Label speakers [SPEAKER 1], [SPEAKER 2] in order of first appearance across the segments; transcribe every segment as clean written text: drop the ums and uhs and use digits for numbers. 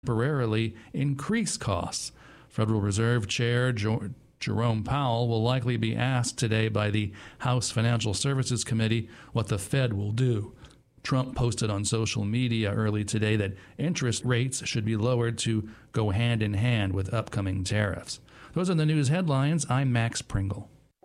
[SPEAKER 1] temporarily increase costs. Federal Reserve Chair Jerome Powell will likely be asked today by the House Financial Services Committee what the Fed will do. Trump posted on social media early today that interest rates should be lowered to go hand in hand with upcoming tariffs. Those are the news headlines. I'm Max Pringle.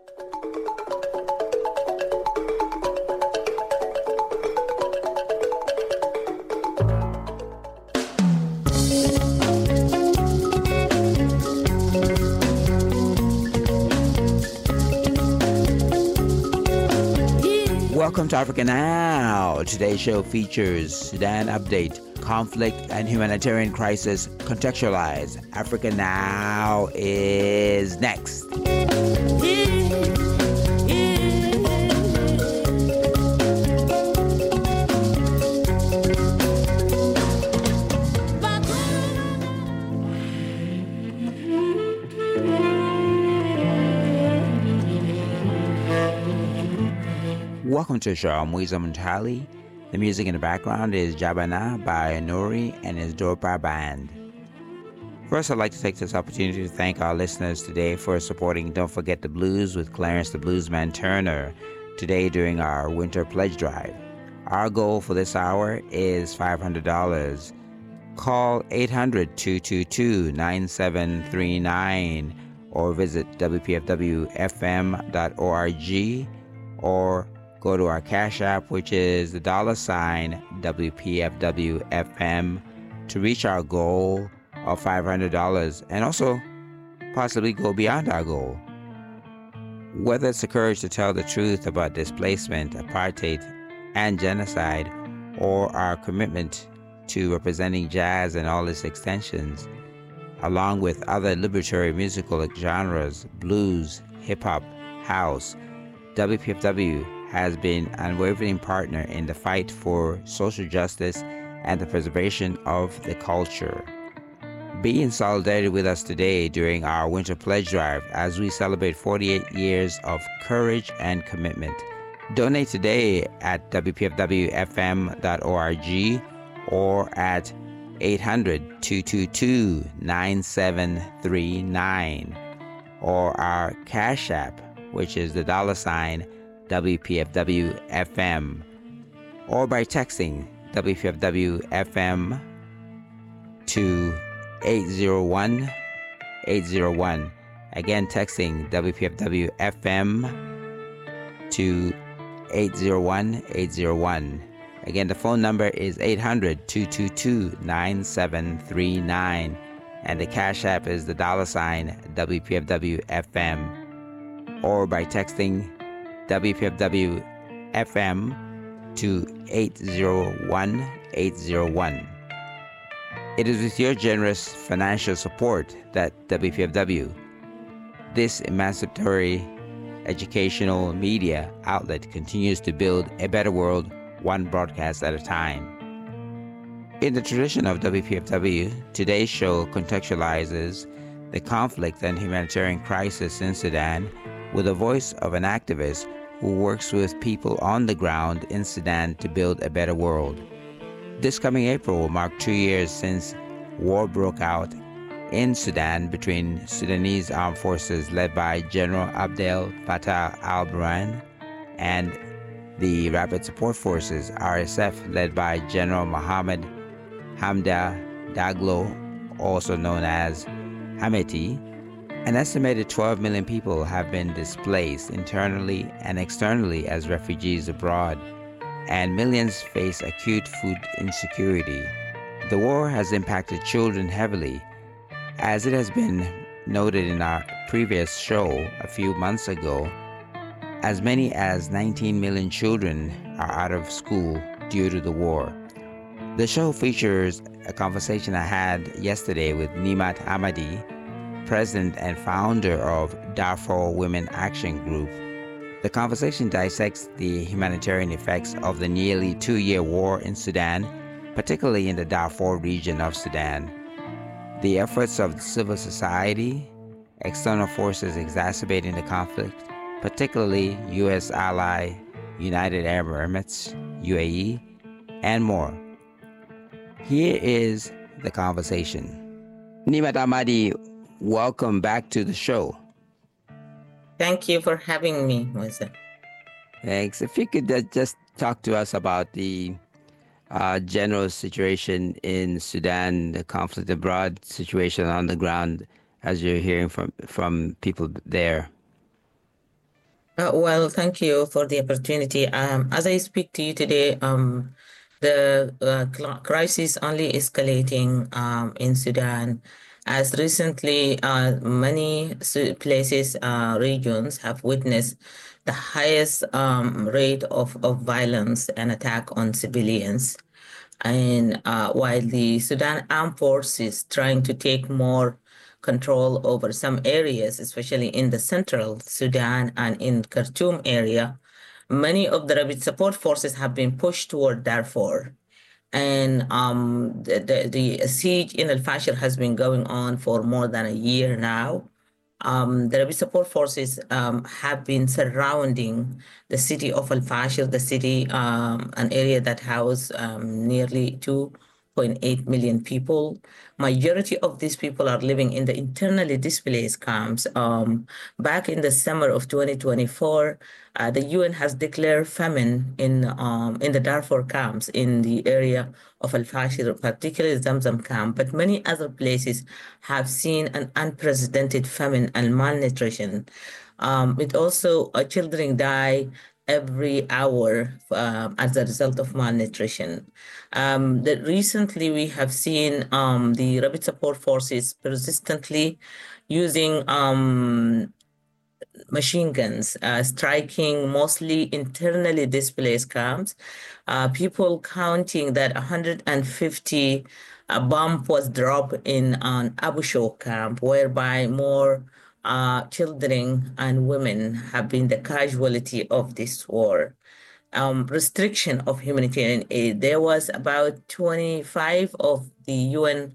[SPEAKER 2] Welcome to Africa Now. Today's show features Sudan Update, Conflict and Humanitarian Crisis Contextualized. Africa Now is next. Welcome to the show. I'm Wiza Muntali. The music in the background is Jabana by Nuri and his Dorpa Band. First, I'd like to take this opportunity to thank our listeners today for supporting Don't Forget the Blues with Clarence the Bluesman Turner today during our Winter Pledge Drive. Our goal for this hour is $500. Call 800-222-9739 or visit WPFWFM.org or go to our Cash App, which is the $ WPFWFM, to reach our goal of $500 and also possibly go beyond our goal. Whether it's the courage to tell the truth about displacement, apartheid, and genocide, or our commitment to representing jazz and all its extensions, along with other liberatory musical genres, blues, hip-hop, house, WPFW has been an unwavering partner in the fight for social justice and the preservation of the culture. Be in solidarity with us today during our Winter Pledge Drive as we celebrate 48 years of courage and commitment. Donate today at WPFWFM.org or at 800-222-9739 or our Cash App, which is the $ WPFWFM, or by texting WPFWFM to 801-801. Again, texting WPFWFM to 801-801. Again, the phone number is 800-222-9739, and the Cash App is the $ WPFWFM, or by texting WPFW-FM to 801-801. It is with your generous financial support that WPFW, this emancipatory educational media outlet, continues to build a better world, one broadcast at a time. In the tradition of WPFW, today's show contextualizes the conflict and humanitarian crisis in Sudan with the voice of an activist who works with people on the ground in Sudan to build a better world. This coming April will mark 2 years since war broke out in Sudan between Sudanese armed forces led by General Abdel Fattah al-Burhan and the Rapid Support Forces, RSF, led by General Mohammed Hamdan Daglo, also known as Hameti. An estimated 12 million people have been displaced internally and externally as refugees abroad, and millions face acute food insecurity. The war has impacted children heavily, as it has been noted in our previous show a few months ago. As many as 19 million children are out of school due to the war. The show features a conversation I had yesterday with Nimat Ahmadi, president and founder of Darfur Women Action Group. The conversation dissects the humanitarian effects of the nearly 2-year war in Sudan, particularly in the Darfur region of Sudan. The efforts of civil society, external forces exacerbating the conflict, particularly U.S. ally United Arab Emirates, UAE, and more. Here is the conversation. Nimat Ahmadi, welcome back to the show.
[SPEAKER 3] Thank you for having me, Moise.
[SPEAKER 2] Thanks. If you could just talk to us about the general situation in Sudan, the conflict abroad situation on the ground, as you're hearing from people there.
[SPEAKER 3] Well, thank you for the opportunity. As I speak to you today, the crisis only escalating in Sudan. As recently, many places, regions have witnessed the highest rate of violence and attack on civilians. And while the Sudan Armed Forces trying to take more control over some areas, especially in the central Sudan and in Khartoum area, many of the rapid support forces have been pushed toward Darfur. And the siege in Al-Fashir has been going on for more than a year now. The rapid support forces have been surrounding the city of Al-Fashir, the city, an area that houses nearly 2.8 million people. Majority of these people are living in the internally displaced camps. Back in the summer of 2024, the UN has declared famine in the Darfur camps in the area of Al-Fashir, particularly Zamzam camp, but many other places have seen an unprecedented famine and malnutrition. It also, children die every hour as a result of malnutrition. Recently, we have seen the rapid support forces persistently using machine guns, striking mostly internally displaced camps. People counting that 150 bomb was dropped in an Abu Shok camp, whereby more children and women have been the casualty of this war. Restriction of humanitarian aid. There was about 25 of the UN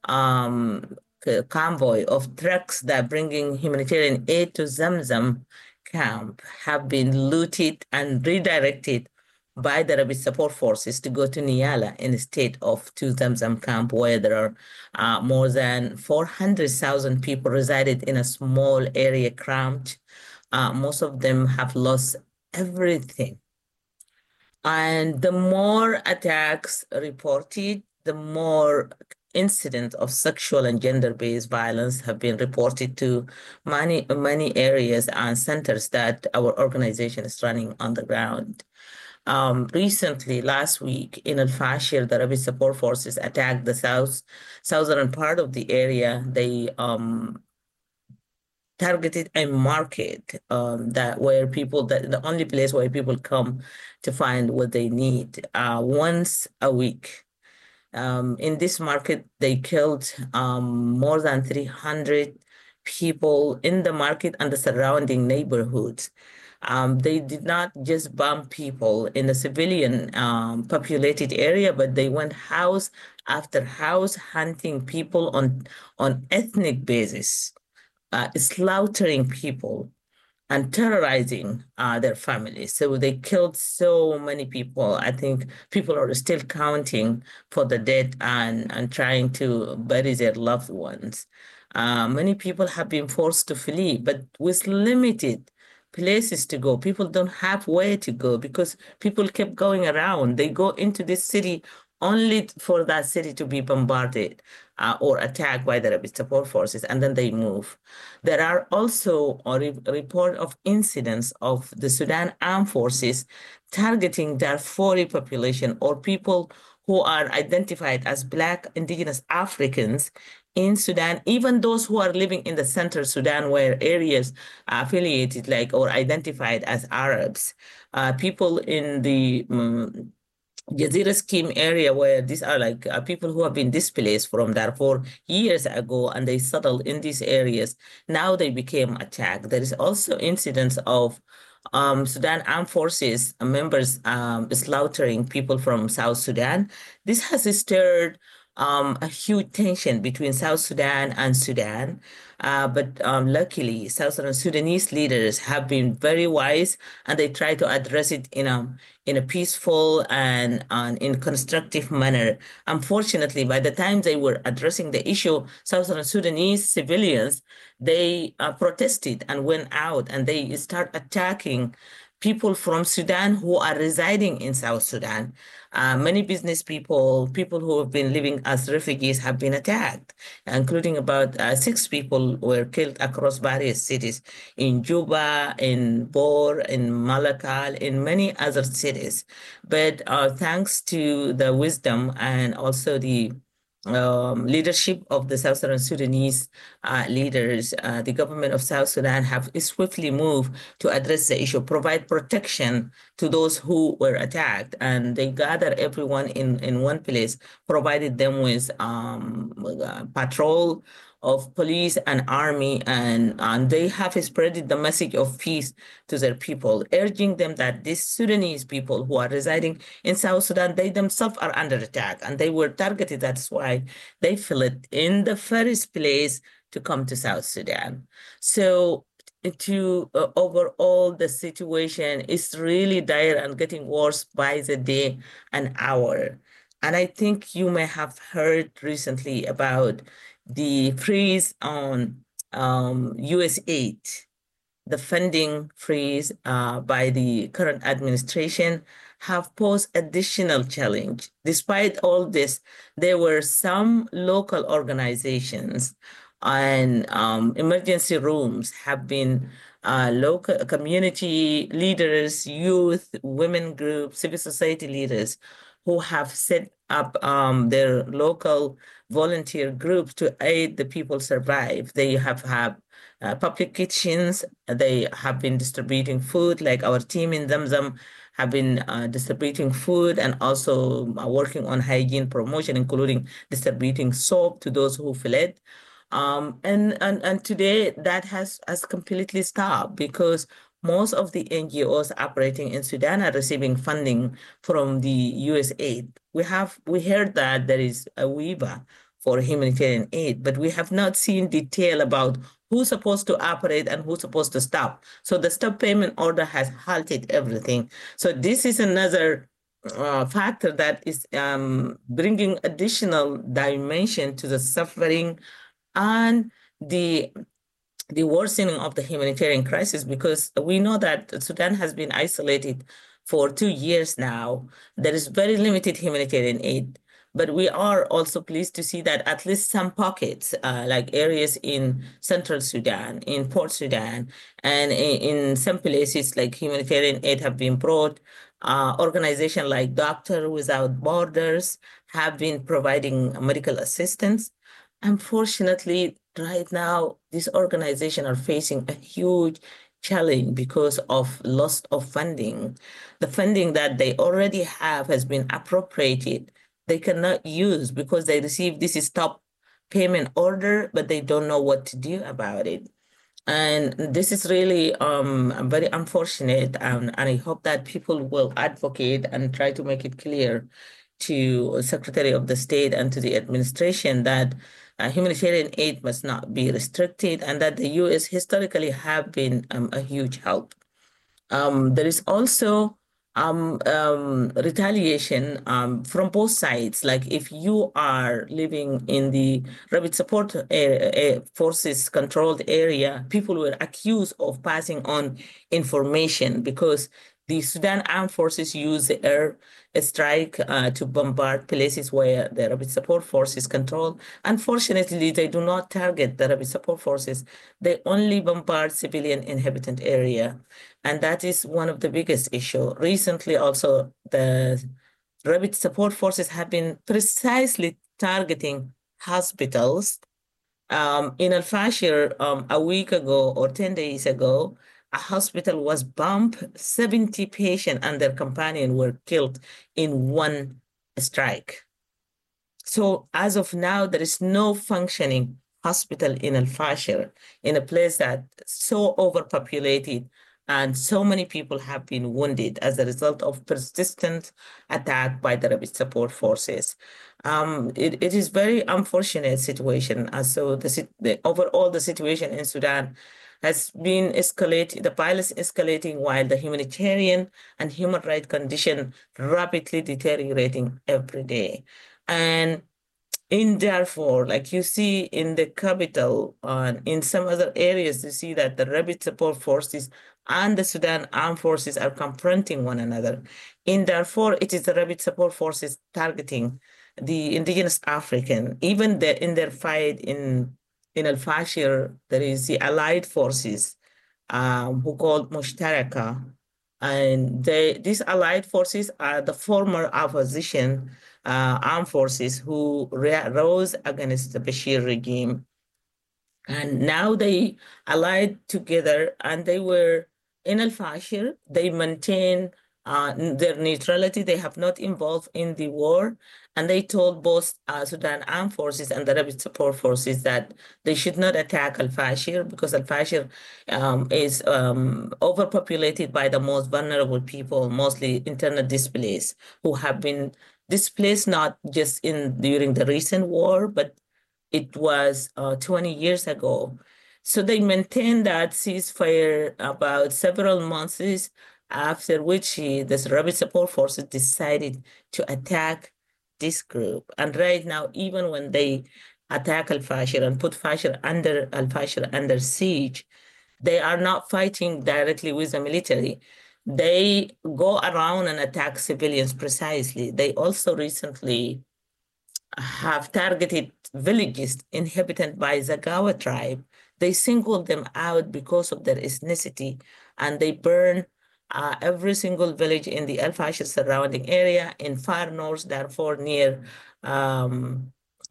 [SPEAKER 3] convoy of trucks that bringing humanitarian aid to Zamzam camp have been looted and redirected by the rapid support forces to go to Niala instead of to Zamzam camp, where there are more than 400,000 people resided in a small area cramped. Most of them have lost everything. And the more attacks reported, the more incidents of sexual and gender-based violence have been reported to many areas and centers that our organization is running on the ground. Recently, last week in Al-Fashir, the rapid support forces attacked the southern part of the area. They targeted a market the only place where people come to find what they need once a week. In this market, they killed more than 300 people in the market and the surrounding neighborhoods. They did not just bomb people in the civilian populated area, but they went house after house hunting people on ethnic basis. Slaughtering people and terrorizing their families. So they killed so many people. I think people are still counting for the dead and trying to bury their loved ones. Many people have been forced to flee, but with limited places to go. People don't have where to go because people kept going around. They go into this city only for that city to be bombarded or attacked by the rapid support forces, and then they move. There are also a report of incidents of the Sudan Armed Forces targeting Darfuri population or people who are identified as Black indigenous Africans in Sudan, even those who are living in the central Sudan where areas are affiliated like or identified as Arabs. People in the Jazeera scheme area where these are like people who have been displaced from Darfur years ago and they settled in these areas. Now they became attacked. There is also incidents of Sudan Armed Forces members slaughtering people from South Sudan. This has stirred a huge tension between South Sudan and Sudan. But luckily, Southern Sudanese leaders have been very wise, and they try to address it in a peaceful and in constructive manner. Unfortunately, by the time they were addressing the issue, Southern Sudanese civilians, they protested and went out, and they start attacking people from Sudan who are residing in South Sudan. Many business people, people who have been living as refugees have been attacked, including about 6 people were killed across various cities in Juba, in Bor, in Malakal, in many other cities. But thanks to the wisdom and also the leadership of the Southern Sudanese leaders, the government of South Sudan have swiftly moved to address the issue, provide protection to those who were attacked, and they gather everyone in one place, provided them with patrol of police and army, and they have spread the message of peace to their people, urging them that these Sudanese people who are residing in South Sudan, they themselves are under attack, and they were targeted. That's why they feel it in the first place to come to South Sudan. So to overall, the situation is really dire and getting worse by the day and hour. And I think you may have heard recently about the freeze on US aid, the funding freeze by the current administration have posed additional challenge. Despite all this, there were some local organizations and emergency rooms have been local community leaders, youth, women groups, civil society leaders who have set up their local volunteer groups to aid the people survive. They have public kitchens. They have been distributing food, like our team in Zamzam have been distributing food and also working on hygiene promotion, including distributing soap to those who fled. And today that has completely stopped because most of the NGOs operating in Sudan are receiving funding from the US aid. We heard that there is a WIBA for humanitarian aid, but we have not seen detail about who's supposed to operate and who's supposed to stop. So the stop payment order has halted everything. So this is another factor that is bringing additional dimension to the suffering and the worsening of the humanitarian crisis, because we know that Sudan has been isolated for 2 years now. There is very limited humanitarian aid, but we are also pleased to see that at least some pockets, like areas in Central Sudan, in Port Sudan, and in some places like humanitarian aid have been brought. Organizations like Doctors Without Borders have been providing medical assistance. Unfortunately, right now, these organizations are facing a huge challenge because of loss of funding. The funding that they already have has been appropriated. They cannot use because they received this stop payment order, but they don't know what to do about it. And this is really very unfortunate, and I hope that people will advocate and try to make it clear to Secretary of the State and to the administration that humanitarian aid must not be restricted and that the U.S. historically have been a huge help. There is also retaliation from both sides. Like if you are living in the Rapid Support Forces controlled area, people were accused of passing on information because the Sudan Armed Forces use the air strike to bombard places where the Rapid Support Forces control. Unfortunately, they do not target the Rapid Support Forces. They only bombard civilian inhabitant area. And that is one of the biggest issues. Recently, also, the Rapid Support Forces have been precisely targeting hospitals. In Al-Fashir, a week ago or 10 days ago, a hospital was bombed. 70 patients and their companion were killed in one strike. So as of now, there is no functioning hospital in Al-Fashir, in a place that's so overpopulated and so many people have been wounded as a result of persistent attack by the rapid support forces. It is very unfortunate situation. So overall the situation in Sudan has been escalating, the violence escalating while the humanitarian and human rights condition rapidly deteriorating every day. And in Darfur, like you see in the capital, in some other areas, you see that the rapid support forces and the Sudan armed forces are confronting one another. In Darfur, it is the rapid support forces targeting the indigenous African. Even in their fight in Al-Fashir, there is the allied forces who called Mushtaraka. And these allied forces are the former opposition armed forces who rose against the Bashir regime. And now they allied together and they were in Al-Fashir. They maintain their neutrality. They have not involved in the war. And they told both Sudan armed forces and the rapid support forces that they should not attack Al-Fashir because Al-Fashir is overpopulated by the most vulnerable people, mostly internally displaced, who have been displaced not just during the recent war, but it was 20 years ago. So they maintained that ceasefire about several months, after which the rapid support forces decided to attack this group. And right now, even when they attack Al-Fashir and put Al-Fashir under siege, they are not fighting directly with the military. They go around and attack civilians precisely. They also recently have targeted villages inhabited by Zagawa tribe. They singled them out because of their ethnicity, and they burn every single village in the Al-Fashir surrounding area in far north Darfur near Karnoy,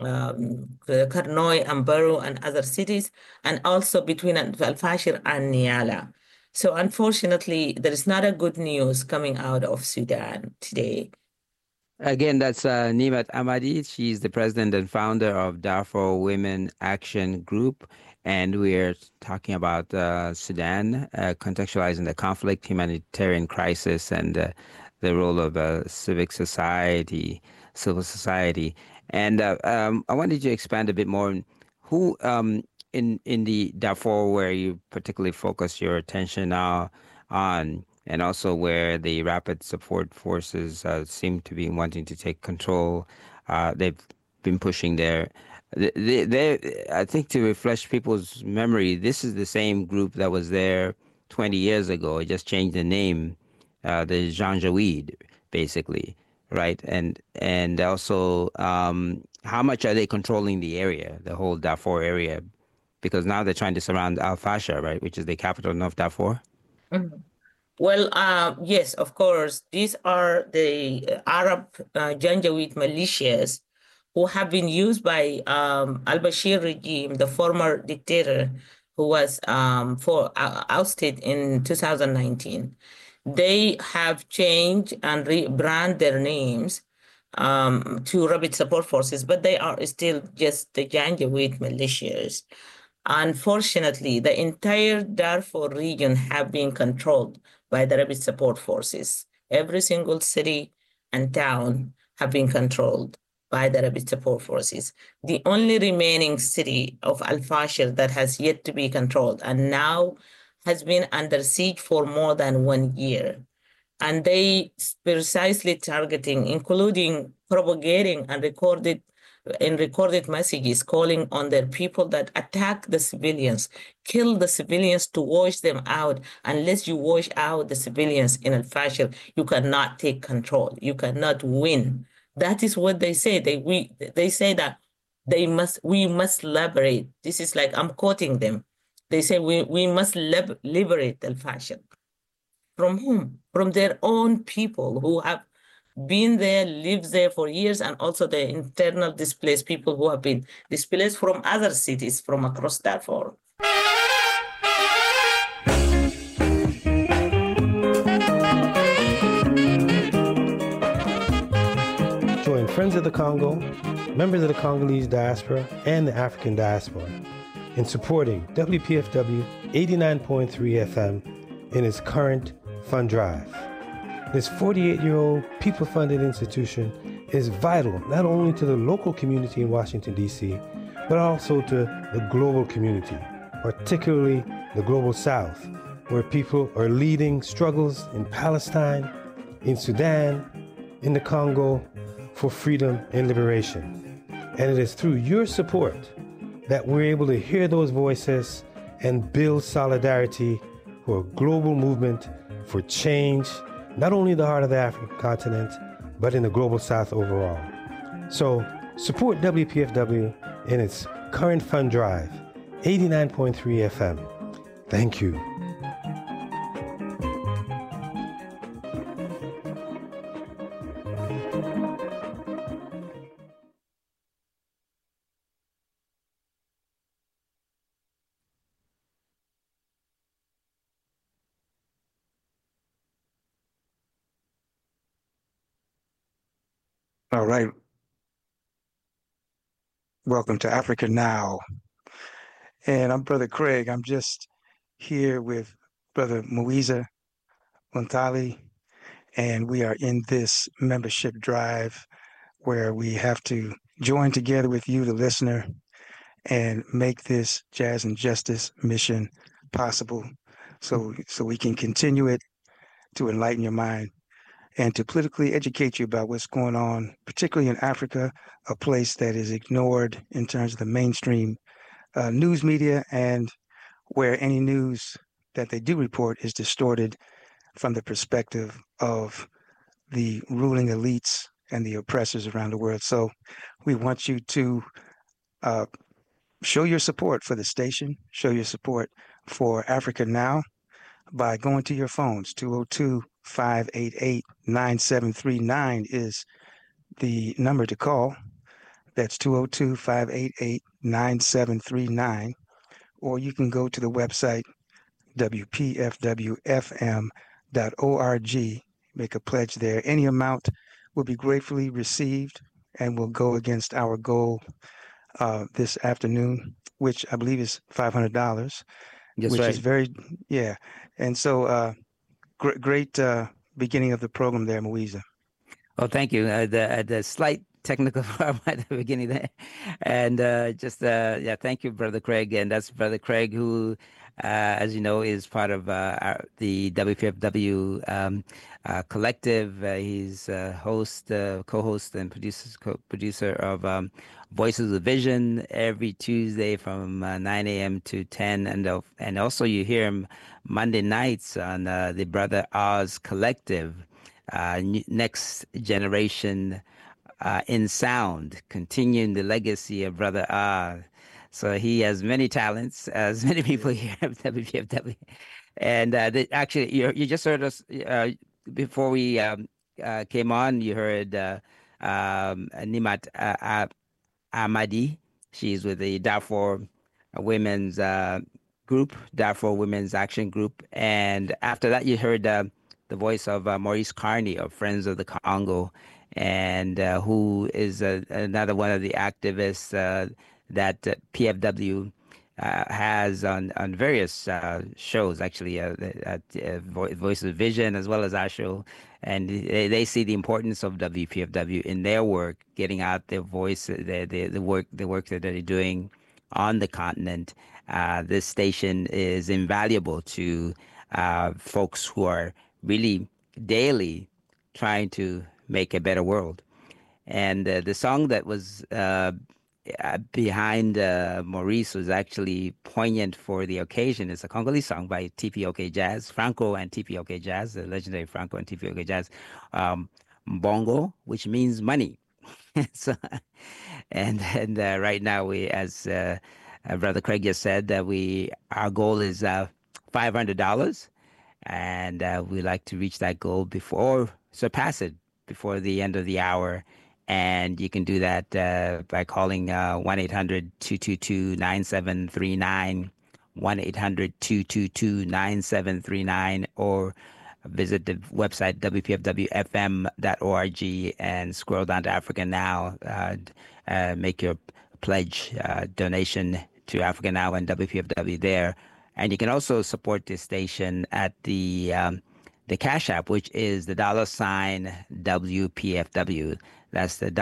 [SPEAKER 3] Ambaru, and other cities, and also between Al-Fashir and Niala. So unfortunately, there is not a good news coming out of Sudan today.
[SPEAKER 2] Again, that's Nimat Ahmadi. She's the president and founder of Darfur Women Action Group. And we're talking about Sudan, contextualizing the conflict, humanitarian crisis, and the role of civil society. And I wanted you to expand a bit more on who in the Darfur, where you particularly focus your attention now on, and also where the rapid support forces seem to be wanting to take control. They've been pushing I think, to refresh people's memory, this is the same group that was there 20 years ago. It just changed the name, the Janjaweed, basically, right? And also, how much are they controlling the area, the whole Darfur area? Because now they're trying to surround Al-Fashir, right, which is the capital of North Darfur.
[SPEAKER 3] Mm-hmm. Well, yes, of course. These are the Arab Janjaweed militias who have been used by al-Bashir regime, the former dictator who was ousted in 2019. They have changed and rebrand their names to rapid support forces, but they are still just the Janjaweed militias. Unfortunately, the entire Darfur region have been controlled by the rapid support forces. Every single city and town have been controlled by the rapid support forces. The only remaining city of Al-Fashir that has yet to be controlled and now has been under siege for more than 1 year. And they precisely targeting, including propagating and recorded messages calling on their people that attack the civilians, kill the civilians to wash them out. Unless you wash out the civilians in Al-Fashir, you cannot take control. You cannot win. That is what they say. They say that we must liberate. This is like, I'm quoting them. They say we must liberate Al-Fashir. From whom? From their own people who have been there, lived there for years, and also the internal displaced people who have been displaced from other cities from across Darfur.
[SPEAKER 4] Join Friends of the Congo, members of the Congolese diaspora, and the African diaspora in supporting WPFW 89.3 FM in its current fund drive. This 48-year-old people-funded institution is vital not only to the local community in Washington, D.C., but also to the global community, particularly the global South, where people are leading struggles in Palestine, in Sudan, in the Congo for freedom and liberation. And it is through your support that we're able to hear those voices and build solidarity for a global movement for change, not only in the heart of the African continent, but in the global South overall. So support WPFW in its current fund drive, 89.3 FM. Thank you.
[SPEAKER 5] All right. Welcome to Africa Now. And I'm Brother Craig. I'm just here with Brother Muiza Muntali, and we are in this membership drive where we have to join together with you, the listener, and make this Jazz and Justice mission possible so we can continue it to enlighten your mind and to politically educate you about what's going on, particularly in Africa, a place that is ignored in terms of the mainstream news media, and where any news that they do report is distorted from the perspective of the ruling elites and the oppressors around the world. So we want you to show your support for the station, show your support for Africa Now by going to your phones. 202-588-9739 is the number to call. That's 202-588-9739. Or you can go to the website wpfwfm.org, make a pledge there. Any amount will be gratefully received and will go against our goal this afternoon, which I believe is $500.
[SPEAKER 2] That's
[SPEAKER 5] which
[SPEAKER 2] right.
[SPEAKER 5] is very, yeah. And so great beginning of the program there, Muiza.
[SPEAKER 2] Oh, thank you. The slight technical problem at the beginning there. And thank you, Brother Craig. And that's Brother Craig, who, as you know, is part of the WPFW collective. He's host, co-host, and producer of Voices of Vision every Tuesday from 9 a.m. to 10. And also you hear him Monday nights on the Brother Oz Collective, Next Generation in Sound, continuing the legacy of Brother Oz. So he has many talents, as many people here at WPFW. And actually, you just heard us before we came on. You heard Nimat Ahmadi. She's with the Darfur Women's Group, Darfur Women's Action Group. And after that, you heard the voice of Maurice Carney of Friends of the Congo, and who is another one of the activists that PFW has on various shows, actually, at Voice of Vision, as well as our show. And they see the importance of WPFW in their work, getting out their voice, the work that they're doing on the continent. This station is invaluable to folks who are really daily trying to make a better world. And the song that was behind Maurice was actually poignant for the occasion. It's a Congolese song by TPOK Jazz, Franco and TPOK Jazz, the legendary Franco and TPOK Jazz. Mbongo, which means money. So, and right now, we, as Brother Craig just said, that our goal is $500, and we like to reach that goal surpass it before the end of the hour. And you can do that by calling 1-800-222-9739, 1-800-222-9739, or visit the website wpfwfm.org and scroll down to Africa Now. Make your pledge donation to Africa Now and WPFW there. And you can also support this station at the Cash App, which is the $WPFW. That's the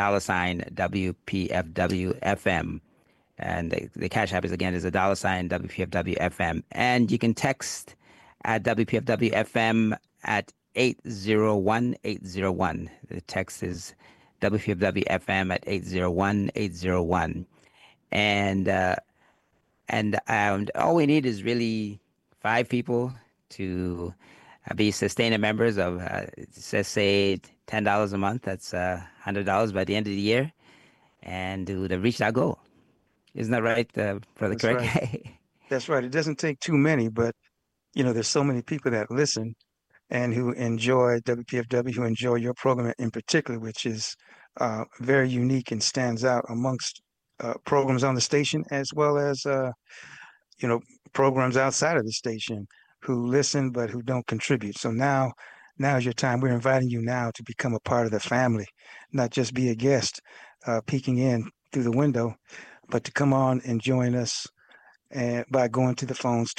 [SPEAKER 2] $WPFW FM. And the Cash App is again is a $WPFW FM. And you can text at WPFW FM at 801-801. The text is WPFW FM at 801-801. And all we need is really 5 people to be sustainer members of, let's say, $10 a month. That's $100 by the end of the year, and to reach that goal. Isn't that right, Brother Craig?
[SPEAKER 5] Right. That's right. It doesn't take too many, but there's so many people that listen and who enjoy WPFW, who enjoy your program in particular, which is very unique and stands out amongst programs on the station, as well as programs outside of the station who listen but who don't contribute. So now is your time. We're inviting you now to become a part of the family, not just be a guest peeking in through the window, but to come on and join us by going to the phones,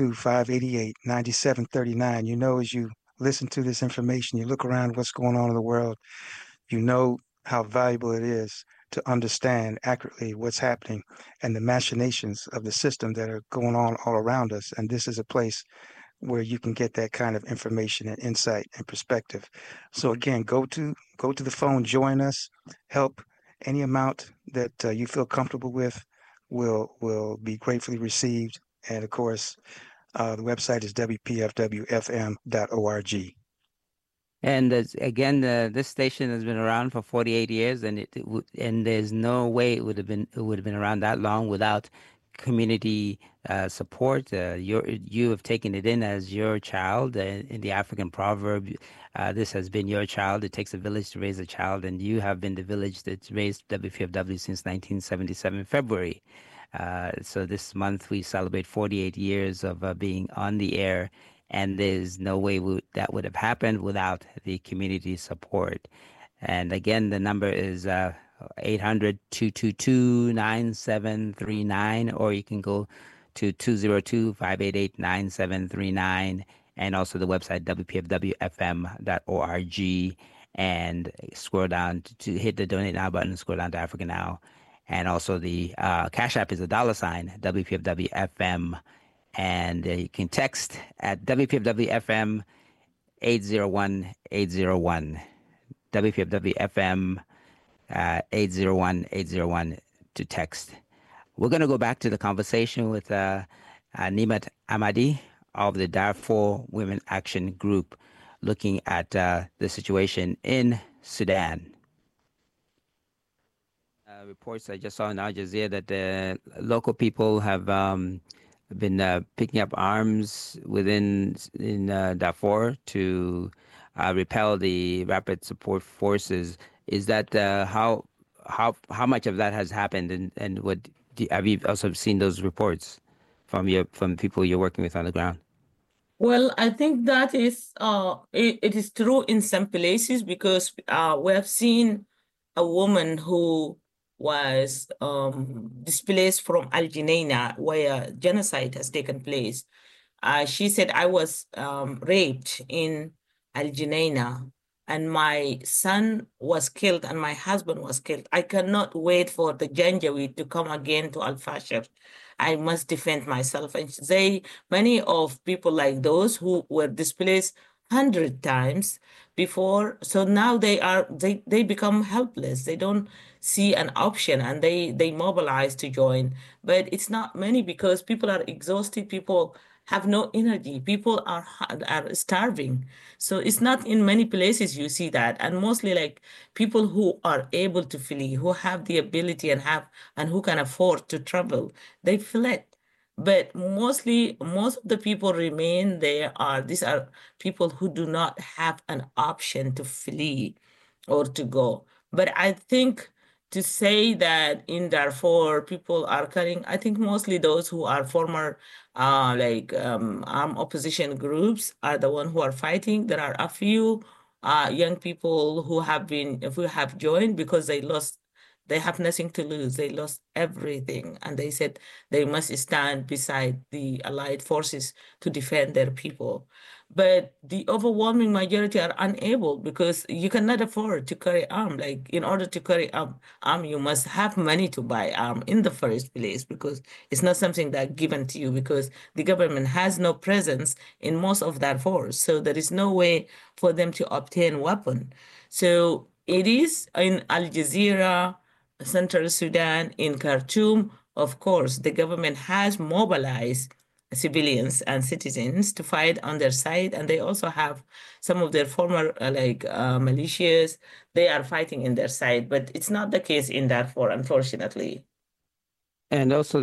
[SPEAKER 5] 202-588-9739. As you listen to this information, you look around what's going on in the world, how valuable it is to understand accurately what's happening and the machinations of the system that are going on all around us. And this is a place where you can get that kind of information and insight and perspective. So again, go to the phone, join us, help. Any amount that you feel comfortable with will be gratefully received. And of course, the website is WPFWFM.org.
[SPEAKER 2] And again, this station has been around for 48 years, and there's no way it would have been around that long without community support. You have taken it in as your child. In the African proverb, this has been your child. It takes a village to raise a child, and you have been the village that's raised WPFW since 1977 February. So this month we celebrate 48 years of being on the air, and there's no way that would have happened without the community support. And again, the number is 800-222-9739, or you can go to 202-588-9739, and also the website WPFWFM.org, and scroll down to hit the donate now button, scroll down to Africa Now. And also the Cash App is a $ WPFWFM, and you can text at WPFWFM 801-801, WPFWFM 801-801 to text. We're going to go back to the conversation with Nimet Ahmadi of the Darfur Women Action Group, looking at the situation in Sudan. Reports I just saw in Al Jazeera that the local people have been picking up arms in Darfur to repel the rapid support forces. Is that how much of that has happened, and what have you also seen those reports from people you're working with on the ground?
[SPEAKER 3] Well, I think that is it is true in some places, because we have seen a woman who was displaced from Al Junaina, where genocide has taken place. She said, I was raped in Al Junaina, and my son was killed and my husband was killed. I cannot wait for the Janjaweed to come again to Al Fashir. I must defend myself. And many of people like those who were displaced 100 times before, so now they become helpless. They don't see an option, and they mobilize to join. But it's not many, because people are exhausted. People have no energy. People are starving. So it's not in many places you see that. And mostly like people who are able to flee, who have the ability and who can afford to travel, they fled. But most of the people remain there. These are people who do not have an option to flee or to go. But I think to say that in Darfur people are carrying, I think mostly those who are former armed opposition groups are the ones who are fighting. There are a few young people who have joined because they lost They have nothing to lose. They lost everything. And they said they must stand beside the allied forces to defend their people. But the overwhelming majority are unable because you cannot afford to carry arm. Like in order to carry arm, you must have money to buy arm in the first place because it's not something that given to you because the government has no presence in most of that force. So there is no way for them to obtain weapon. So it is in Al Jazeera, Central Sudan, in Khartoum. Of course, the government has mobilized civilians and citizens to fight on their side, and they also have some of their former militias. They are fighting in their side, but it's not the case in Darfur, unfortunately.
[SPEAKER 2] And also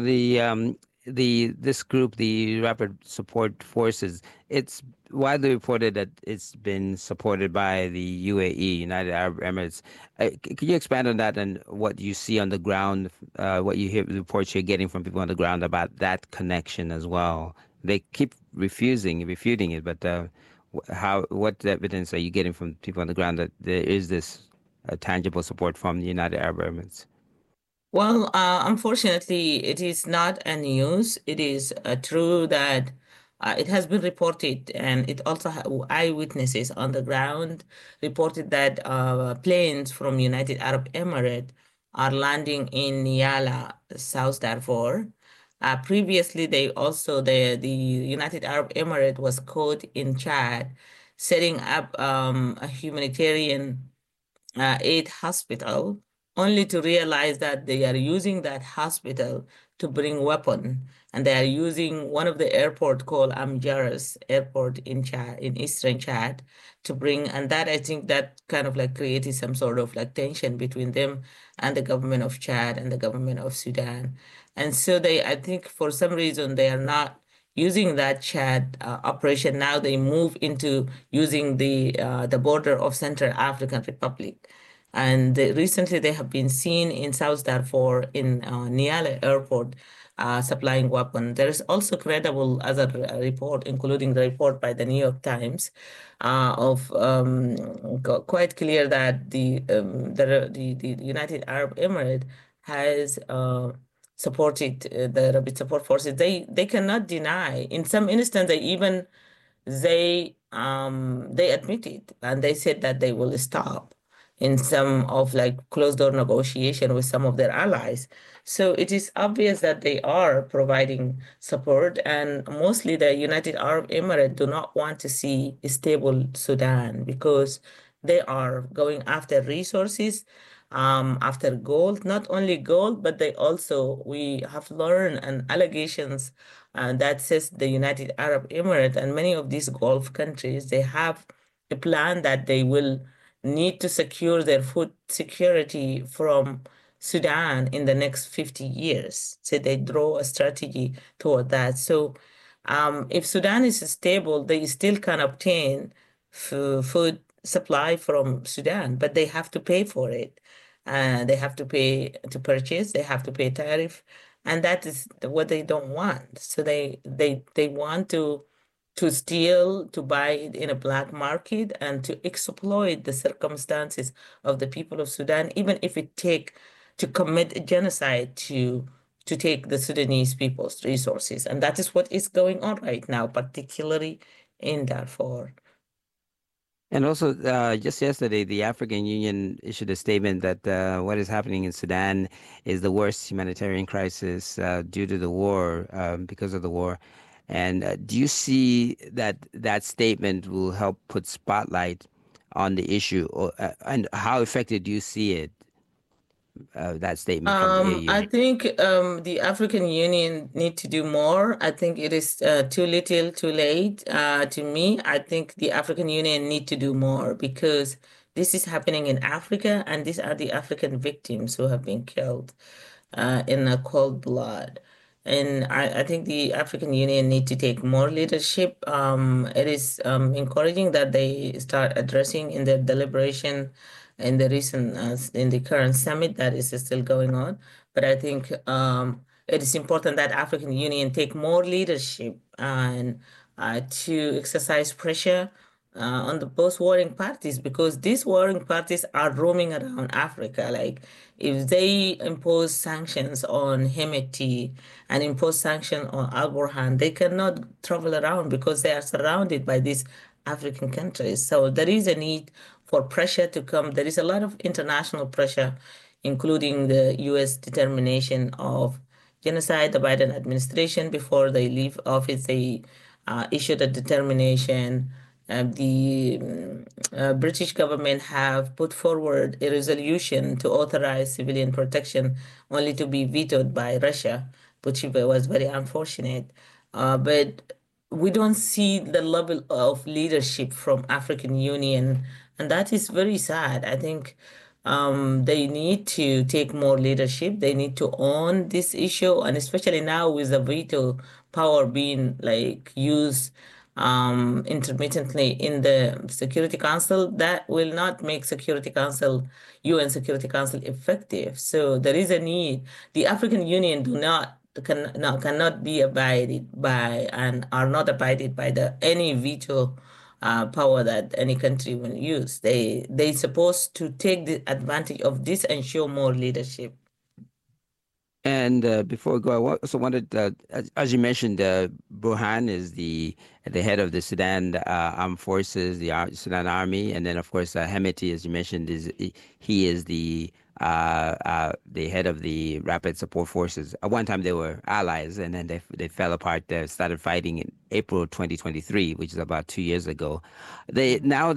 [SPEAKER 2] this group, the Rapid Support Forces, it's widely reported that it's been supported by the UAE, United Arab Emirates. Could you expand on that and what you see on the ground, what you hear, reports you're getting from people on the ground about that connection as well? They keep refuting it, but what evidence are you getting from people on the ground that there is this tangible support from the United Arab Emirates?
[SPEAKER 3] Well, unfortunately, it is not a news. It is true that it has been reported, and it also eyewitnesses on the ground reported that planes from United Arab Emirates are landing in Niala, South Darfur. Previously, the United Arab Emirates was caught in Chad, setting up a humanitarian aid hospital, only to realize that they are using that hospital to bring weapon, and they are using one of the airport called Amjaras Airport in Chad, in Eastern Chad, to bring, and that I think that kind of like created some sort of like tension between them and the government of Chad and the government of Sudan. And so I think for some reason, they are not using that Chad operation. Now they move into using the border of Central African Republic. And recently they have been seen in South Darfur in Niala Airport supplying weapons. There is also credible other report, including the report by the New York Times, of quite clear that the United Arab Emirates has supported the Rapid Support Forces. They cannot deny. In some instance, they admitted and they said that they will stop in some of like closed door negotiation with some of their allies. So it is obvious that they are providing support, and mostly the United Arab Emirates do not want to see a stable Sudan because they are going after resources, after gold, not only gold, but we have learned and allegations that says the United Arab Emirates and many of these Gulf countries, they have a plan that they will need to secure their food security from Sudan in the next 50 years. So they draw a strategy toward that. So if Sudan is stable, they still can obtain food supply from Sudan, but they have to pay for it. They have to pay to purchase, they have to pay tariff, and that is what they don't want. So they want to steal, to buy it in a black market, and to exploit the circumstances of the people of Sudan, even if it take to commit a genocide to take the Sudanese people's resources. And that is what is going on right now, particularly in Darfur.
[SPEAKER 2] And also, just yesterday, the African Union issued a statement that what is happening in Sudan is the worst humanitarian crisis due to the war, because of the war. And do you see that that statement will help put spotlight on the issue, and how effective do you see it? That statement from the AU?
[SPEAKER 3] I think the African Union need to do more. I think it is too little, too late. To me, I think the African Union need to do more because this is happening in Africa, and these are the African victims who have been killed in a cold blood. And I think the African Union need to take more leadership. It is encouraging that they start addressing in their deliberation in the in the current summit that is still going on. But I think it is important that African Union take more leadership and to exercise pressure on the both warring parties, because these warring parties are roaming around Africa. Like if they impose sanctions on Hemeti and impose sanctions on Al Burhan, they cannot travel around because they are surrounded by these African countries. So there is a need for pressure to come. There is a lot of international pressure, including the U.S. determination of genocide. The Biden administration, before they leave office, they issued a determination. The British government have put forward a resolution to authorize civilian protection, only to be vetoed by Russia, which was very unfortunate. But we don't see the level of leadership from African Union, and that is very sad. I think they need to take more leadership. They need to own this issue, and especially now with the veto power being like used intermittently in the Security Council, that will not make Security Council, UN Security Council effective. So there is a need. The African Union cannot be abided by and are not abided by any veto power that any country will use. They supposed to take the advantage of this and show more leadership.
[SPEAKER 2] And before we go, I also wanted, as you mentioned, Burhan is the head of the Sudan Armed Forces, the Sudan Army, and then of course Hemeti, as you mentioned, he is the head of the Rapid Support Forces. At one time they were allies, and then they fell apart. They started fighting in April 2023, which is about 2 years ago. General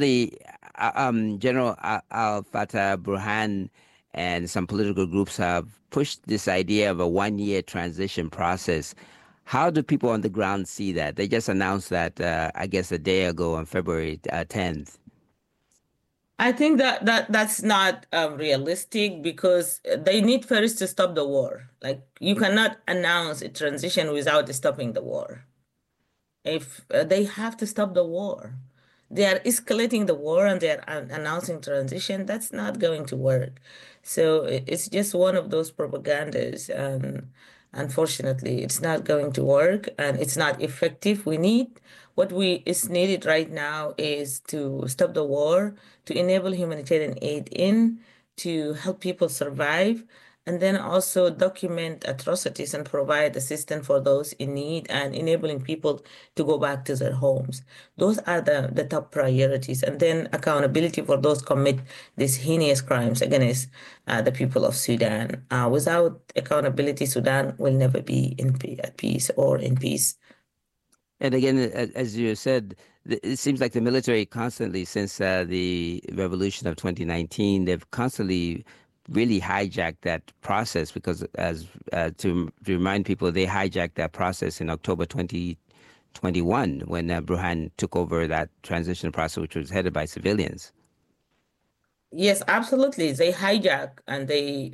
[SPEAKER 2] Al Fatah Burhan and some political groups have pushed this idea of a 1-year transition process. How do people on the ground see that? They just announced that, I guess, a day ago on February 10th.
[SPEAKER 3] I think that's not realistic, because they need first to stop the war. Like you cannot announce a transition without stopping the war. If they have to stop the war, they are escalating the war and they're announcing transition, that's not going to work. So it's just one of those propagandas, and unfortunately it's not going to work and it's not effective. What is needed right now is to stop the war, to enable humanitarian aid to help people survive, and then also document atrocities and provide assistance for those in need and enabling people to go back to their homes. Those are the top priorities. And then accountability for those commit these heinous crimes against the people of Sudan. Without accountability, Sudan will never be at peace or in peace.
[SPEAKER 2] And again, as you said, it seems like the military constantly, since the revolution of 2019, they've constantly really hijacked that process, because to remind people, they hijacked that process in October 2021 when Burhan took over that transition process, which was headed by civilians.
[SPEAKER 3] Yes, absolutely. They hijack and they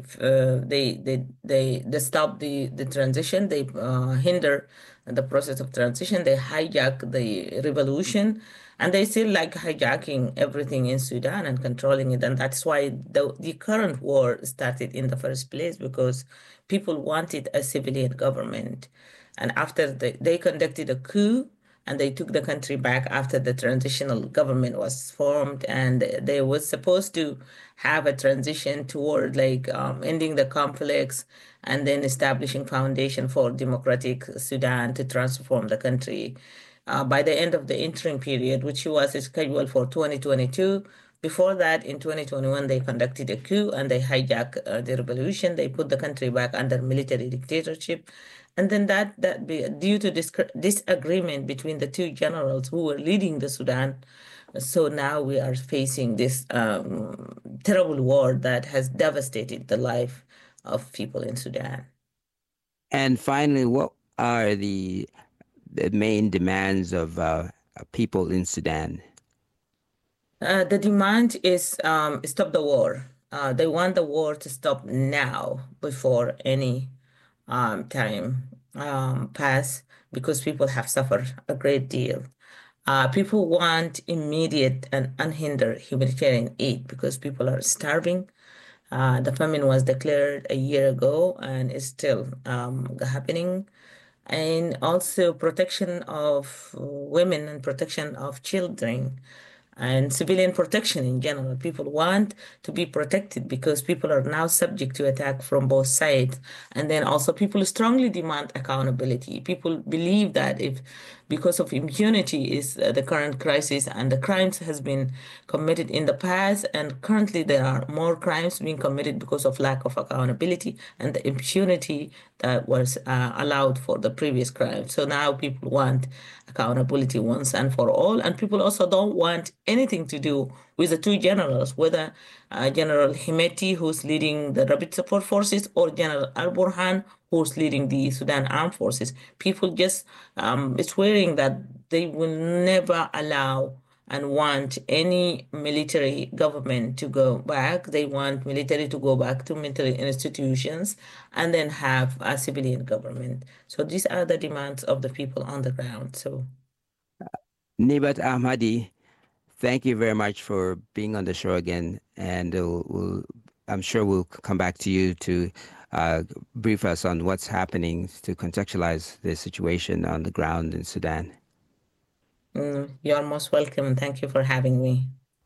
[SPEAKER 3] stop the transition. They hinder the process of transition. They hijack the revolution, and they still like hijacking everything in Sudan and controlling it. And that's why the current war started in the first place, because people wanted a civilian government. And after they conducted a coup, and they took the country back after the transitional government was formed, and they was supposed to have a transition toward like ending the conflicts and then establishing foundation for democratic Sudan to transform the country. By the end of the interim period, which was scheduled for 2022, before that, in 2021, they conducted a coup and they hijacked the revolution. They put the country back under military dictatorship. And then due to disagreement between the two generals who were leading the Sudan, so now we are facing this terrible war that has devastated the life of people in Sudan.
[SPEAKER 2] And finally, what are the main demands of people in Sudan?
[SPEAKER 3] The demand is stop the war. They want the war to stop now, before any time pass, because people have suffered a great deal. People want immediate and unhindered humanitarian aid because people are starving. The famine was declared a year ago and is still happening. And also protection of women and protection of children. and civilian protection in general. People want to be protected because people are now subject to attack from both sides. And then also people strongly demand accountability. People believe that if because of impunity is the current crisis and the crimes has been committed in the past, and currently there are more crimes being committed because of lack of accountability and the impunity that was allowed for the previous crime. So now people want accountability once and for all, and people also don't want anything to do with the two generals, whether General Hemeti, who's leading the Rapid Support Forces, or General Al Burhan, who's leading the Sudan Armed Forces. People just swearing that they will never allow and want any military government to go back. They want military to go back to military institutions and then have a civilian government. So these are the demands of the people on the ground. So,
[SPEAKER 2] Nimat Ahmadi, thank you very much for being on the show again. And I'm sure we'll come back to you to brief us on what's happening to contextualize the situation on the ground in Sudan.
[SPEAKER 3] You're most welcome, and thank you for having me.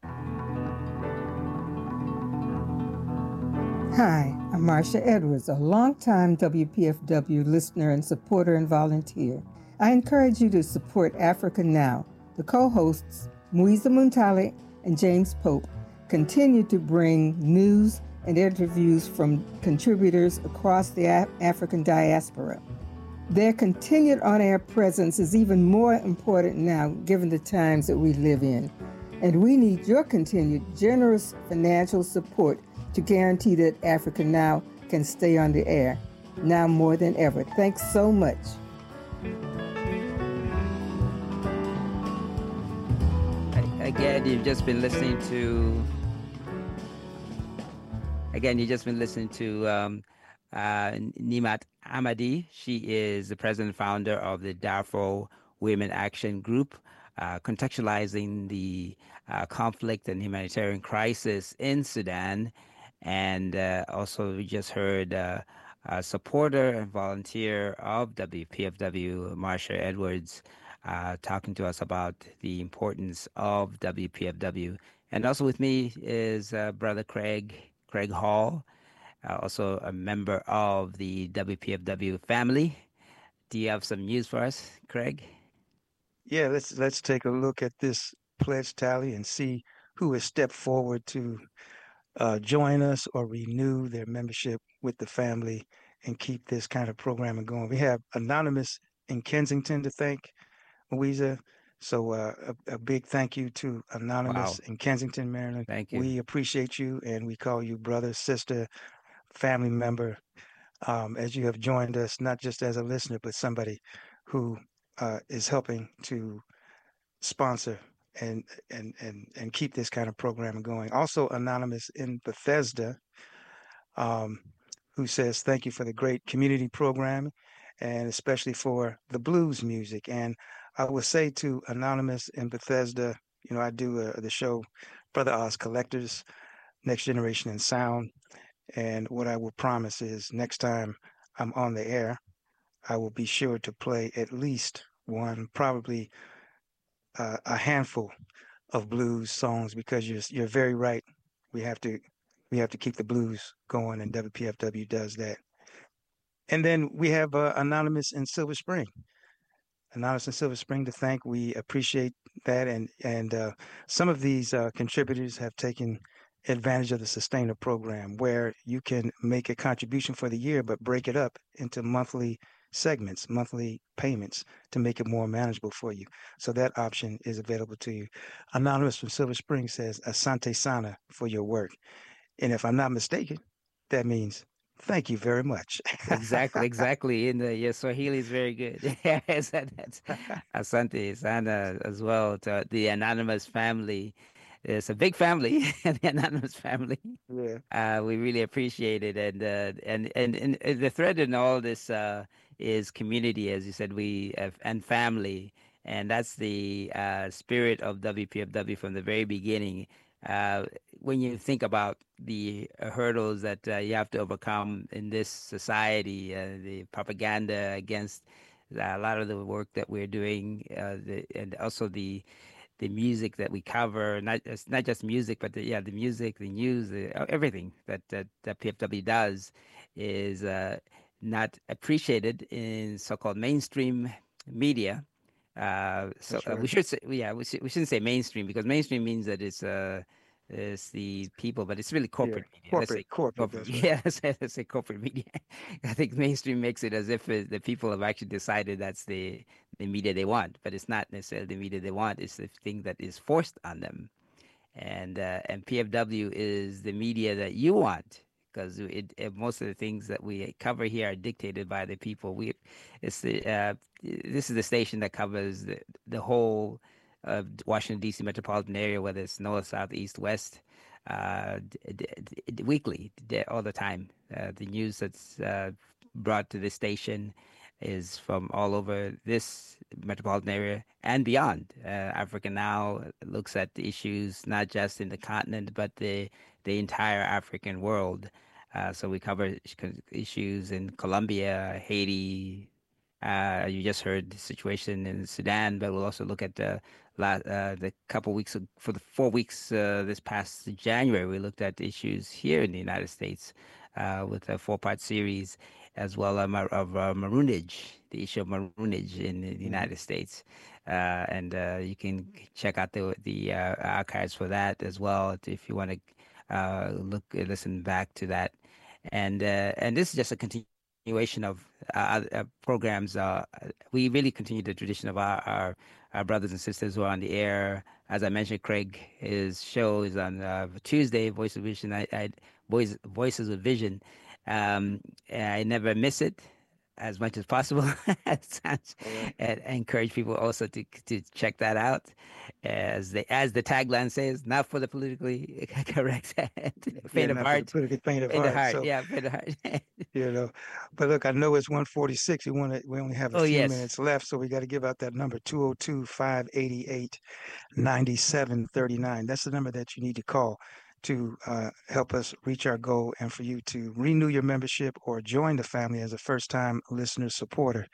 [SPEAKER 6] Hi, I'm Marcia Edwards, a longtime WPFW listener and supporter and volunteer. I encourage you to support Africa Now. The co-hosts, Muiza Muntali and James Pope, continue to bring news and interviews from contributors across the African diaspora. Their continued on-air presence is even more important now, given the times that we live in. And we need your continued generous financial support to guarantee that Africa Now can stay on the air, now more than ever. Thanks so much.
[SPEAKER 2] Again, you've just been listening to Nimat Ahmadi. She is the president and founder of the Darfur Women Action Group, contextualizing the conflict and humanitarian crisis in Sudan. And also, we just heard a supporter and volunteer of WPFW, Marcia Edwards, talking to us about the importance of WPFW. And also with me is Brother Craig Hall, also a member of the WPFW family. Do you have some news for us, Craig?
[SPEAKER 5] Yeah, let's take a look at this pledge tally and see who has stepped forward to join us or renew their membership with the family and keep this kind of programming going. We have Anonymous in Kensington to thank, Louisa. So a big thank you to Anonymous in Kensington, Maryland.
[SPEAKER 2] Thank you.
[SPEAKER 5] We appreciate you, and we call you brother, sister, family member, as you have joined us, not just as a listener, but somebody who is helping to sponsor and keep this kind of programming going. Also, Anonymous in Bethesda, who says thank you for the great community programming, and especially for the blues music. And I will say to Anonymous in Bethesda, you know, I do the show Brother Oz Collectors, Next Generation in Sound. And what I will promise is next time I'm on the air, I will be sure to play at least one, probably a handful of blues songs, because you're very right. We have to keep the blues going, and WPFW does that. And then we have Anonymous in Silver Spring. Anonymous in Silver Spring to thank. We appreciate that, and some of these contributors have taken advantage of the Sustainer program, where you can make a contribution for the year but break it up into monthly segments, monthly payments, to make it more manageable for you. So that option is available to you. Anonymous from Silver Spring says, Asante Sana for your work. And if I'm not mistaken, that means thank you very much.
[SPEAKER 2] Exactly. In your Swahili is very good. Yes, that's Asante Sana as well to the Anonymous family. It's a big family, the Anonymous family.
[SPEAKER 5] Yeah.
[SPEAKER 2] We really appreciate it, and the thread in all this is community, as you said, and family, and that's the spirit of WPFW from the very beginning. When you think about the hurdles that you have to overcome in this society, the propaganda against a lot of the work that we're doing, and also the the music that we cover, it's not just music, but the music, the news, everything that PFW does is not appreciated in so-called mainstream media. We should say, we shouldn't say mainstream, because mainstream means that it's the people, but it's really corporate media.
[SPEAKER 5] Corporate. That's right.
[SPEAKER 2] Yeah, let's say corporate media. I think mainstream makes it as if the people have actually decided that's the media they want, but it's not necessarily the media they want. It's the thing that is forced on them, and PFW is the media that you want, because most of the things that we cover here are dictated by the people. This is the station that covers the whole Washington, D.C. metropolitan area, whether it's north, south, east, west, weekly, all the time. The news that's brought to this station is from all over this metropolitan area and beyond. Africa Now looks at the issues not just in the continent, but the entire African world. So we cover issues in Colombia, Haiti. You just heard the situation in Sudan, but we'll also look at the couple weeks for the 4 weeks this past January. We looked at issues here in the United States with a 4-part series, as well as maroonage, the issue of maroonage in the United States. And you can check out the archives for that as well if you want to listen back to that. And this is just a continuation of programs. We really continue the tradition of our brothers and sisters who are on the air. As I mentioned, Craig, his show is on Tuesday, Voice of Vision. Voices of Vision. I never miss it as much as possible. And I encourage people also to check that out. As the tagline says, not for the politically correct, faint of heart.
[SPEAKER 5] Faint of heart. So,
[SPEAKER 2] faint of heart.
[SPEAKER 5] But look, I know it's 1:46. We only have a few minutes left, so we got to give out that number, 202-588-9739. That's the number that you need to call to help us reach our goal, and for you to renew your membership or join the family as a first-time listener supporter.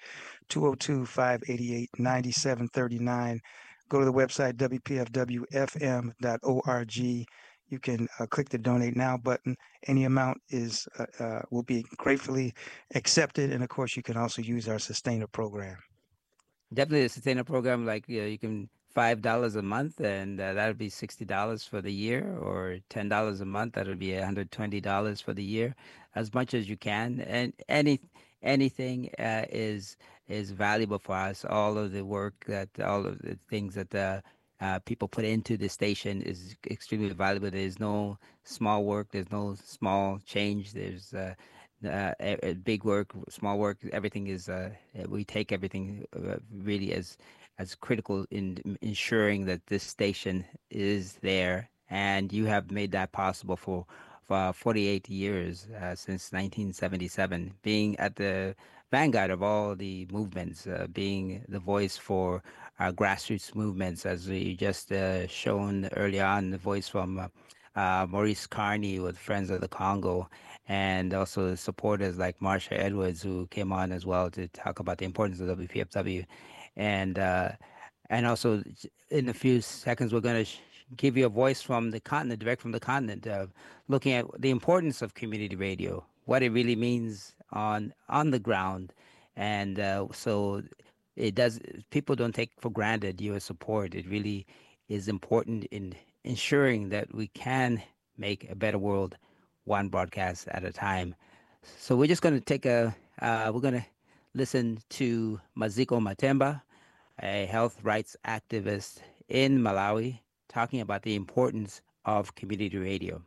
[SPEAKER 5] 202-588-9739. Go to the website, wpfwfm.org. You can click the Donate Now button. Any amount will be gratefully accepted, and of course, you can also use our Sustainer program.
[SPEAKER 2] Definitely, the Sustainer program, like you can $5 a month, and that would be $60 for the year, or $10 a month, that would be $120 for the year, as much as you can. And anything is valuable for us. All of the work all of the things that people put into the station is extremely valuable. There's no small work. There's no small change. There's big work, small work. Everything is. We take everything really as critical in ensuring that this station is there, and you have made that possible for 48 years since 1977, being at the vanguard of all the movements, being the voice for our grassroots movements, as we just shown early on, the voice from Maurice Carney with Friends of the Congo, and also supporters like Marsha Edwards, who came on as well to talk about the importance of WPFW. And also in a few seconds, we're going to give you a voice from the continent, direct from the continent, looking at the importance of community radio, what it really means on the ground. And so it does. People don't take for granted your support. It really is important in ensuring that we can make a better world, one broadcast at a time. So we're just going to take we're going to listen to Maziko Matemba, a health rights activist in Malawi, talking about the importance of community radio.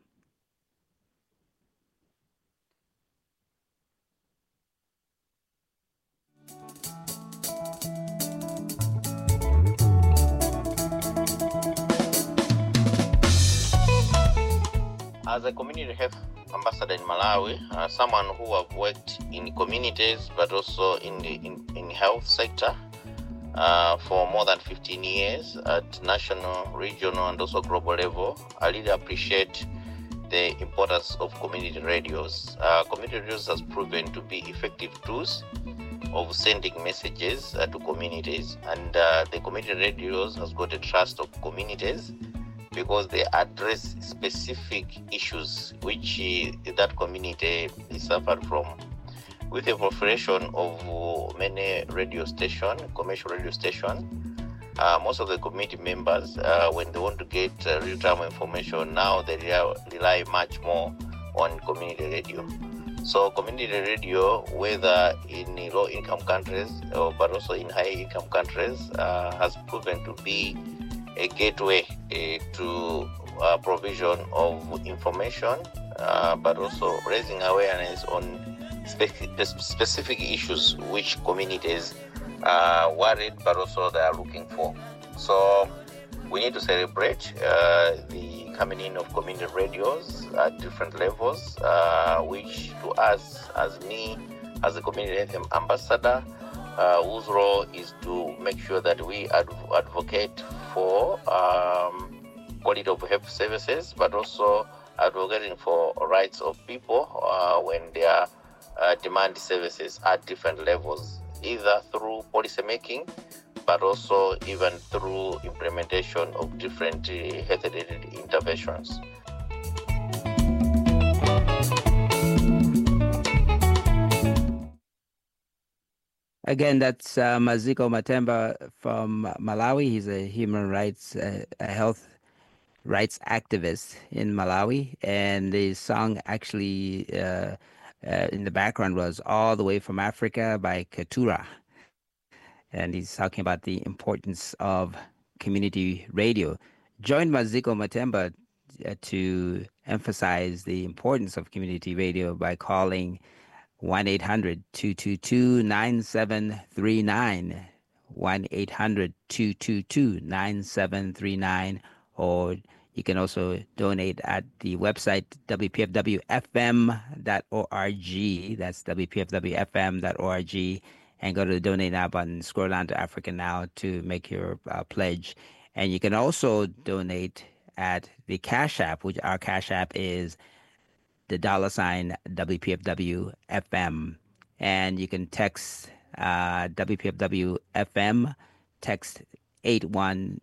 [SPEAKER 7] As a community health ambassador in Malawi, someone who have worked in communities but also in the health sector for more than 15 years at national, regional, and also global level, I really appreciate the importance of community radios. Community radios has proven to be effective tools of sending messages to communities, and the community radios has got the trust of communities because they address specific issues which that community is suffered from. With the proliferation of many radio stations, commercial radio stations, most of the community members, when they want to get real-time information, now they rely much more on community radio. So community radio, whether in low-income countries but also in high-income countries, has proven to be a gateway to provision of information, but also raising awareness on specific issues which communities are worried but also they are looking for. So we need to celebrate the coming in of community radios at different levels, which to us, as me, as a community ambassador, whose role is to make sure that we advocate for quality of health services, but also advocating for rights of people when they are demand services at different levels, either through policy making, but also even through implementation of different health-related interventions.
[SPEAKER 2] Again, that's Maziko Matemba from Malawi. He's a human rights, a health rights activist in Malawi, and the song actually in the background was All the Way from Africa by Ketura. And he's talking about the importance of community radio. Join Maziko Matemba to emphasize the importance of community radio by calling 1-800-222-9739, 1-800-222-9739, or you can also donate at the website wpfwfm.org. That's wpfwfm.org. And go to the Donate Now button, scroll down to Africa Now to make your pledge. And you can also donate at the Cash App, which our Cash App is the $sign WPFWFM. And you can text WPFWFM, text 801.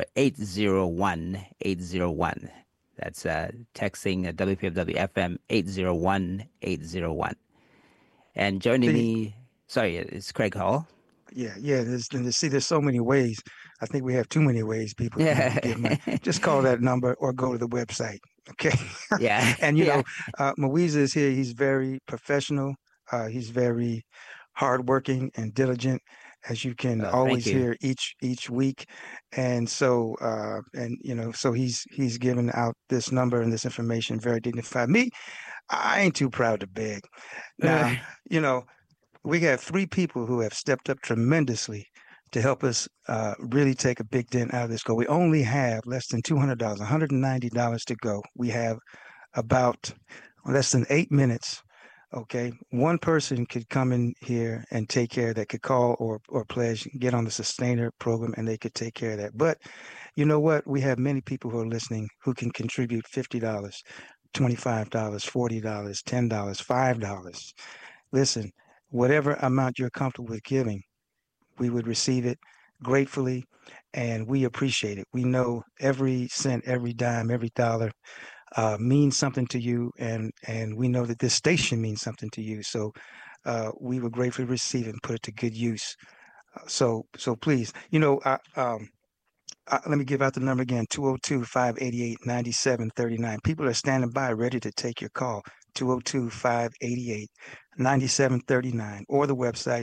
[SPEAKER 2] That's texting WPFWFM 801-801. And joining me, it's Craig Hall.
[SPEAKER 5] Yeah. There's so many ways. I think we have too many ways people can give money. Just call that number or go to the website. Okay.
[SPEAKER 2] Yeah.
[SPEAKER 5] And you know, Muiza is here. He's very professional. He's very hardworking and diligent, as you can always hear each week. And so so he's giving out this number and this information very dignified. Me, I ain't too proud to beg. Now, we have 3 people who have stepped up tremendously to help us really take a big dent out of this goal. We only have less than $200, $190 to go. We have about less than 8 minutes. Okay, one person could come in here and take care of that, could call or pledge, get on the Sustainer program, and they could take care of that. But you know what? We have many people who are listening who can contribute $50, $25, $40, $10, $5. Listen, whatever amount you're comfortable with giving, we would receive it gratefully, and we appreciate it. We know every cent, every dime, every dollar means something to you, and we know that this station means something to you. So we would gratefully receive it and put it to good use. So please, let me give out the number again: 202-588-9739. People are standing by, ready to take your call. 202-588-9739, or the website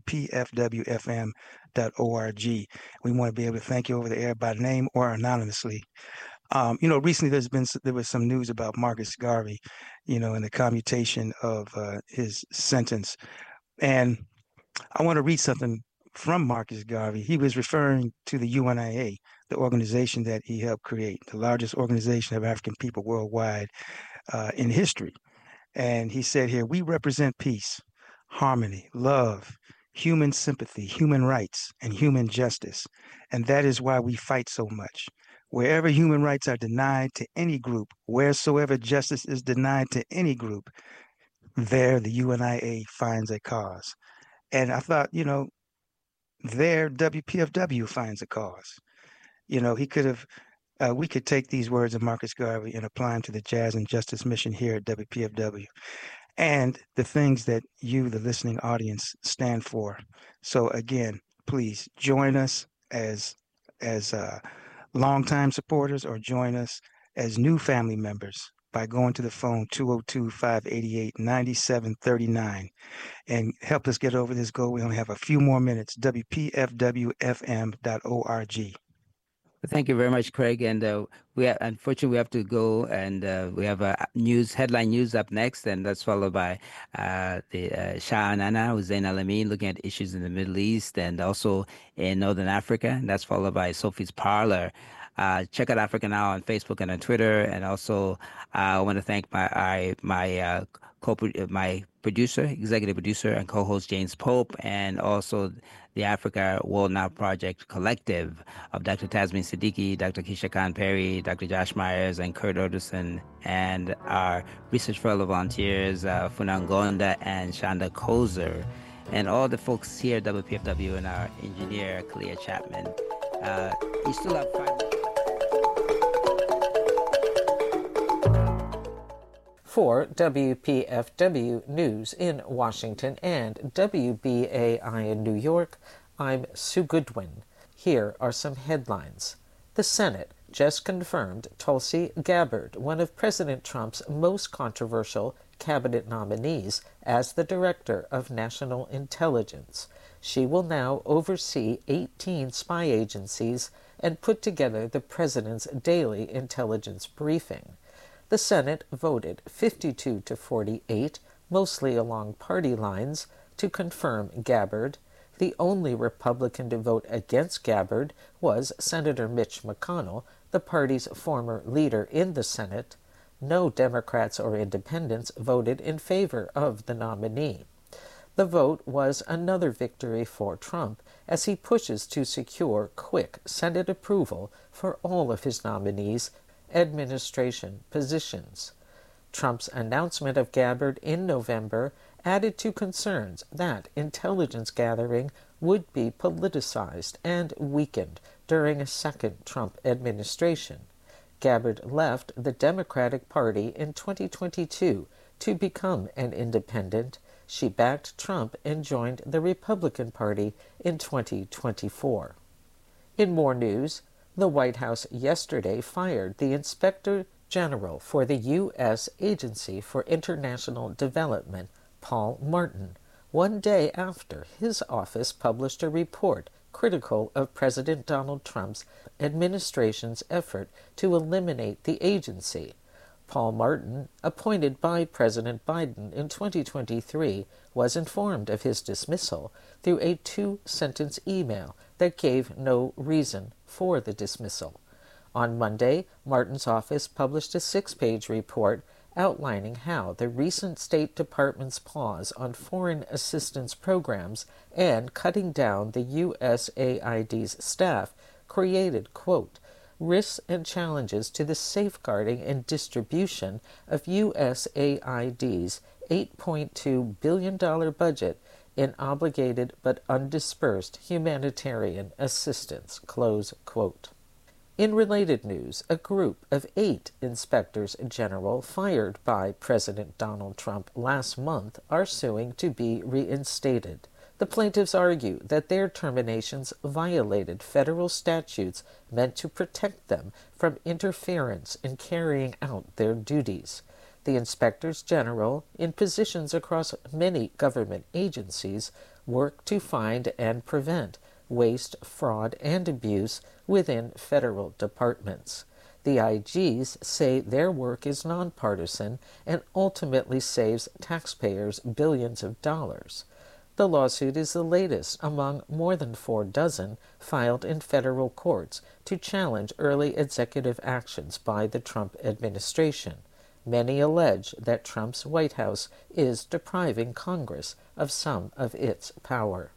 [SPEAKER 5] wpfwfm.org. We want to be able to thank you over the air by name or anonymously. Recently there was some news about Marcus Garvey, and the commutation of his sentence. And I want to read something from Marcus Garvey. He was referring to the UNIA, the organization that he helped create, the largest organization of African people worldwide in history. And he said here, we represent peace, harmony, love, human sympathy, human rights, and human justice. And that is why we fight so much. Wherever human rights are denied to any group, wheresoever justice is denied to any group, there the UNIA finds a cause. And I thought, there WPFW finds a cause. He could have, we could take these words of Marcus Garvey and apply them to the Jazz and Justice mission here at WPFW and the things that you, the listening audience, stand for. So again, please join us as longtime supporters or join us as new family members by going to the phone 202-588-9739 and help us get over this goal. We only have a few more minutes. WPFWFM.org.
[SPEAKER 2] Thank you very much, Craig. And unfortunately, we have to go, and we have a headline news up next, and that's followed by the Shah Anana, Hussein Alamin, looking at issues in the Middle East and also in Northern Africa, and that's followed by Sophie's Parlor. Check out Africa Now on Facebook and on Twitter, and also I want to thank my producer, executive producer, and co-host James Pope, and also the Africa World Now Project Collective of Dr. Tasmin Siddiqui, Dr. Keisha Khan Perry, Dr. Josh Myers, and Kurt Orderson, and our research fellow volunteers, Funangonda and Shanda Kozer, and all the folks here at WPFW, and our engineer, Kalia Chapman. You still have 5 minutes.
[SPEAKER 8] For WPFW News in Washington and WBAI in New York, I'm Sue Goodwin. Here are some headlines. The Senate just confirmed Tulsi Gabbard, one of President Trump's most controversial cabinet nominees, as the Director of National Intelligence. She will now oversee 18 spy agencies and put together the President's daily intelligence briefing. The Senate voted 52 to 48, mostly along party lines, to confirm Gabbard. The only Republican to vote against Gabbard was Senator Mitch McConnell, the party's former leader in the Senate. No Democrats or independents voted in favor of the nominee. The vote was another victory for Trump as he pushes to secure quick Senate approval for all of his nominees' administration positions. Trump's announcement of Gabbard in November added to concerns that intelligence gathering would be politicized and weakened during a second Trump administration. Gabbard left the Democratic Party in 2022 to become an independent. She backed Trump and joined the Republican Party in 2024. In more news, the White House yesterday fired the Inspector General for the U.S. Agency for International Development, Paul Martin, one day after his office published a report critical of President Donald Trump's administration's effort to eliminate the agency. Paul Martin, appointed by President Biden in 2023, was informed of his dismissal through a 2-sentence email that gave no reason for the dismissal. On Monday, Martin's office published a 6-page report outlining how the recent State Department's pause on foreign assistance programs and cutting down the USAID's staff created, quote, risks and challenges to the safeguarding and distribution of USAID's $8.2 billion budget in obligated but undispersed humanitarian assistance, close quote. In related news, a group of 8 inspectors general fired by President Donald Trump last month are suing to be reinstated. The plaintiffs argue that their terminations violated federal statutes meant to protect them from interference in carrying out their duties. The inspectors general, in positions across many government agencies, work to find and prevent waste, fraud, and abuse within federal departments. The IGs say their work is nonpartisan and ultimately saves taxpayers billions of dollars. The lawsuit is the latest among more than 4 dozen filed in federal courts to challenge early executive actions by the Trump administration. Many allege that Trump's White House is depriving Congress of some of its power.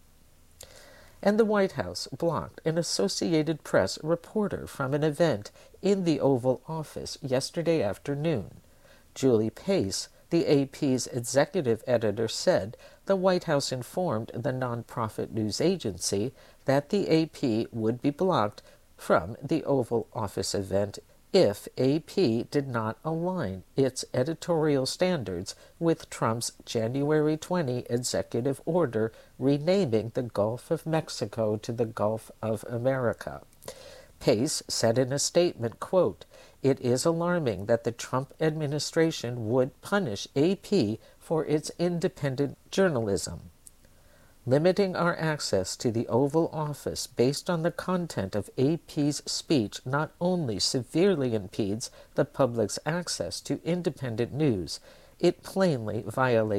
[SPEAKER 8] And the White House blocked an Associated Press reporter from an event in the Oval Office yesterday afternoon. Julie Pace, The AP's executive editor said the White House informed the nonprofit news agency that the AP would be blocked from the Oval Office event if AP did not align its editorial standards with Trump's January 20 executive order renaming the Gulf of Mexico to the Gulf of America. Pace said in a statement, quote, "It is alarming that the Trump administration would punish AP for its independent journalism. Limiting our access to the Oval Office based on the content of AP's speech not only severely impedes the public's access to independent news, it plainly violates